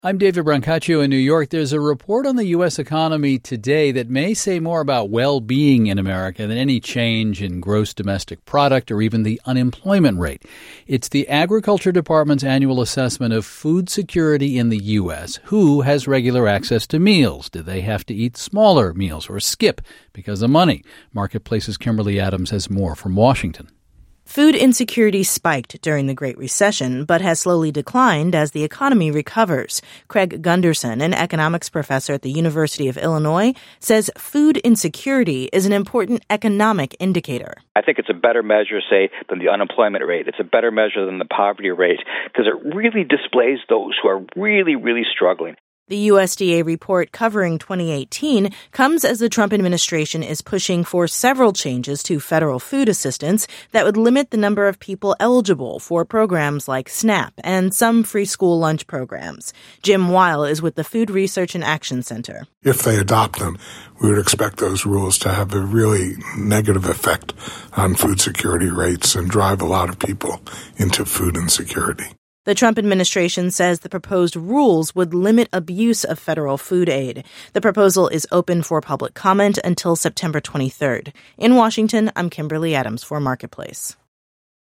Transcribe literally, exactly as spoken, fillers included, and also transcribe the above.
I'm David Brancaccio in New York. There's a report on the U S economy today that may say more about well-being in America than any change in gross domestic product or even the unemployment rate. It's the Agriculture Department's annual assessment of food security in the U S. Who has regular access to meals? Do they have to eat smaller meals or skip because of money? Marketplace's Kimberly Adams has more from Washington. Food insecurity spiked during the Great Recession, but has slowly declined as the economy recovers. Craig Gunderson, an economics professor at the University of Illinois, says food insecurity is an important economic indicator. I think it's a better measure, say, than the unemployment rate. It's a better measure than the poverty rate because it really displays those who are really, really struggling. The U S D A report covering twenty eighteen comes as the Trump administration is pushing for several changes to federal food assistance that would limit the number of people eligible for programs like SNAP and some free school lunch programs. Jim Weil is with the Food Research and Action Center. If they adopt them, we would expect those rules to have a really negative effect on food security rates and drive a lot of people into food insecurity. The Trump administration says the proposed rules would limit abuse of federal food aid. The proposal is open for public comment until September twenty-third. In Washington, I'm Kimberly Adams for Marketplace.